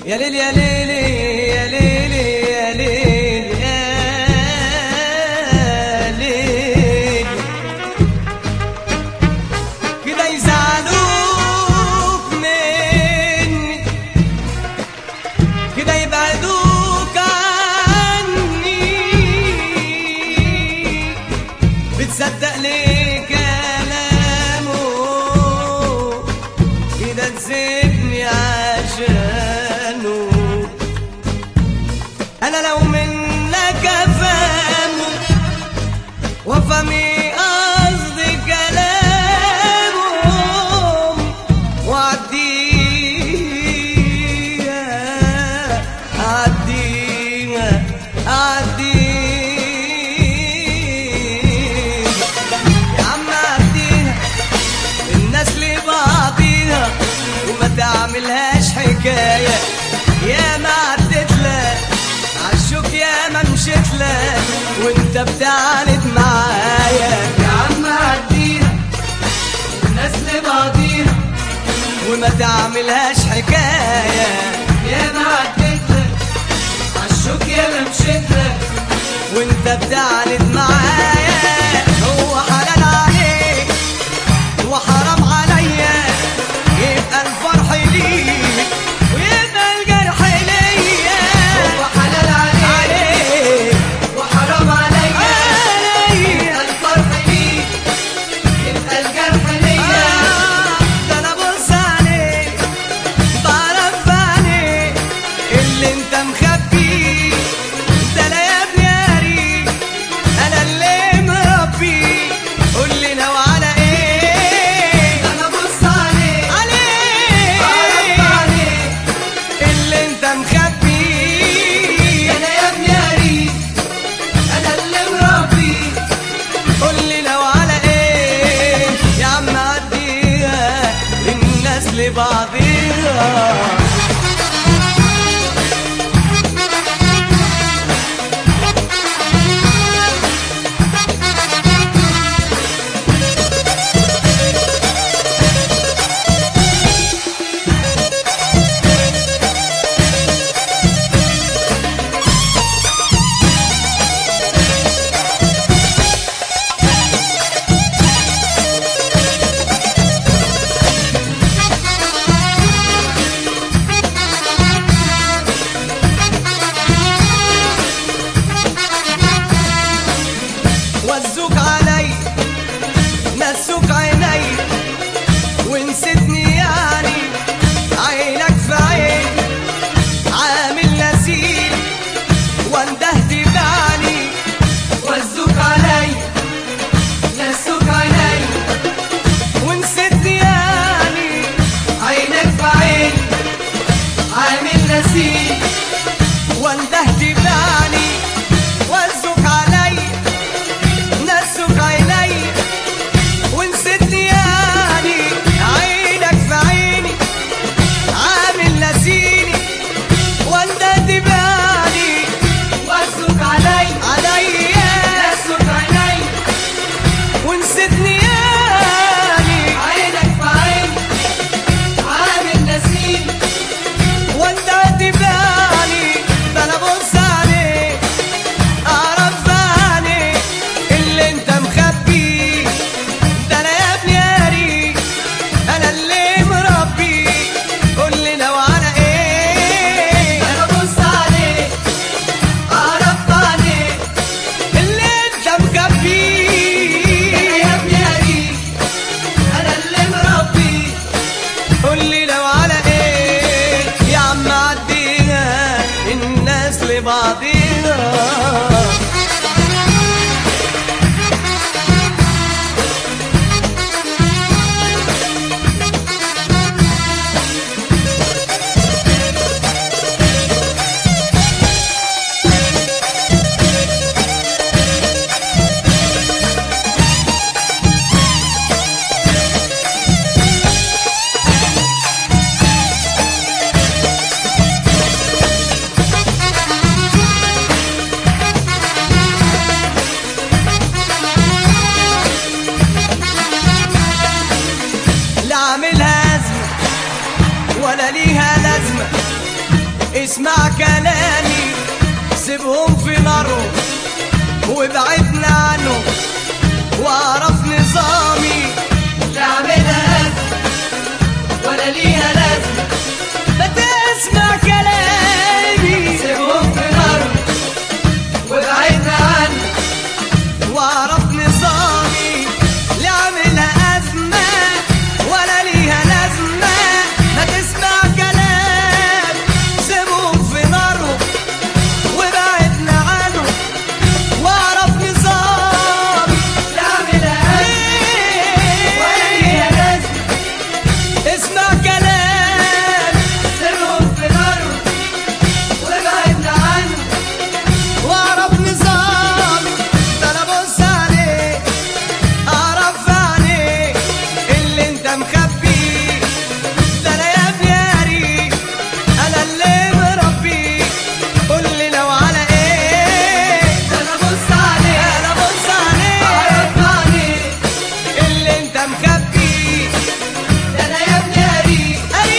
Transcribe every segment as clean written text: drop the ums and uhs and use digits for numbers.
يا ليل يا ليل يا ليل يا ليل يا ليل، كده يزعلوك مني، كده يبعدوك عني، بتصدق ليه كلامه، كده تسيبني عشانه. انا لو منك افهمه وافهمي قصدي كلامهم واعديها اعديها اعديها يا عم اعديها، الناس لبعضيها وما تعملهاش حكايه. يا ما عدت لك عالشوك، يا ما مشيت لك وانت بتعاند معايا. يا عم عديها الناس لبعضيها وما تعملهاش حكايه. يا ما عديت لك عالشوك، يا ما مشيت لك وانت بتعاند معايا. هو حلال عليك وحرام عليا، يبقى الفرح ليك ويبقى الجرح ليا. هو حلال عليك وحرام عليا، يبقى الفرح ليك يبقى الجرح ليا. ده انا بص عليك بعرف عليك اللي انت مخبيه، ده انا يا ابني قريب انا اللي مربيه. قول لي لو على ايه انا بص عليك بعرف عليك اللي انت مخبيه. انا يا ابني قريب انا اللي مربي. قول لي لو على ايه يا عم عديها، الناس لبعضيها. وزوك علي نسوك عيني ونسيتني يعني، عينك في عين عامل نسيم واندهت بعيني. وزوك علي نسوك عيني ونسيتني يعني، عينك في عين عامل نسيم واندهت بعيني. وزوك علي نسوك عيني ونسيتني يعني، عينك في عيني عامل نسيني واندهت بعيني. وزوك علي عليا نسوك عيني ونسيتني يعني، عينك في عين عامل نسيم واندهت بعيني. ده انا بص عليك اعرف عليك اللي انت مخبيه، ده انا يا ابني قريب انا اللي مربيه. قول لي لو على ايه انا بص عليك اعرف عليك اللي انت مخبيه. يا ابني قريب انا اللي مربي. قول لي لو على ايه يا عم عديها، الناس لبعضيها. اسمع كلامي سيبهم في نارهم وابعدنا عنهم واعرف نظامي. لا اعملها أزمة ولا ليها لازمة، ما تسمع كلامي سيبهم في نارهم وابعدنا عنهم واعرف نظامي. لا اعملها ازمه ولا ليها لازمه، ما تسمع كلام سيبهم في نارهم وابعدنا عنهم واعرف نظامي. لا اعملها أزمة ولا ليها لازمة، اسمع كلام سيبهم في نارهم وابعدنا عنهم واعرف نظامي. ده انا بص عليك اعرف عليك اللي انت مخبيه. ده انا يا ابني قريب انا اللي مربيك، قول لي لو على ايه. انا بص عليك انا بص عليك اعرف عليك، اللي انت مخبيه. ده انا يا ابني قريب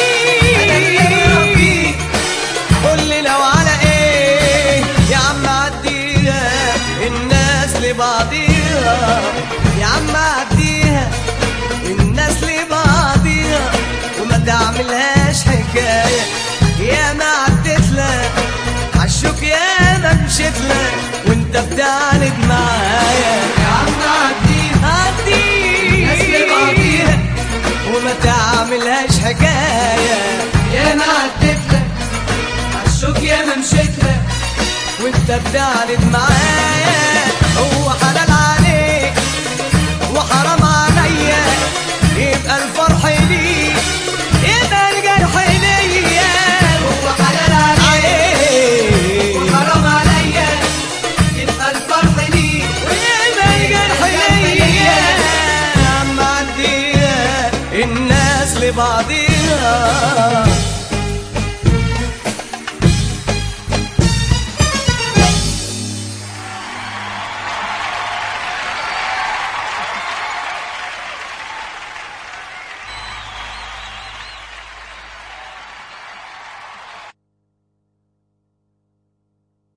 قريب قول لي لو على ايه. يا عم عديها الناس لبعضيها، يا عم عديها الناس لبعضيها وما تعملهاش حكايه. يا ما عديت لك عالشوك يا ما مشيت لك وانت بتعاند معايا. يا عم عديها الناس لبعضيها عديها وما تعملهاش حكايه. يا ما عديت لك عالشوك يا ما مشيت لك وانت بتعاند معايا. هو حلال عليك وحرام عليا، يبقى الفرح ليك يبقى الجرح ليا. هو حلال عليك وحرام عليا، يبقى الفرح ليك ويبقى الجرح ليا. يا عم عديها الناس لبعضيها،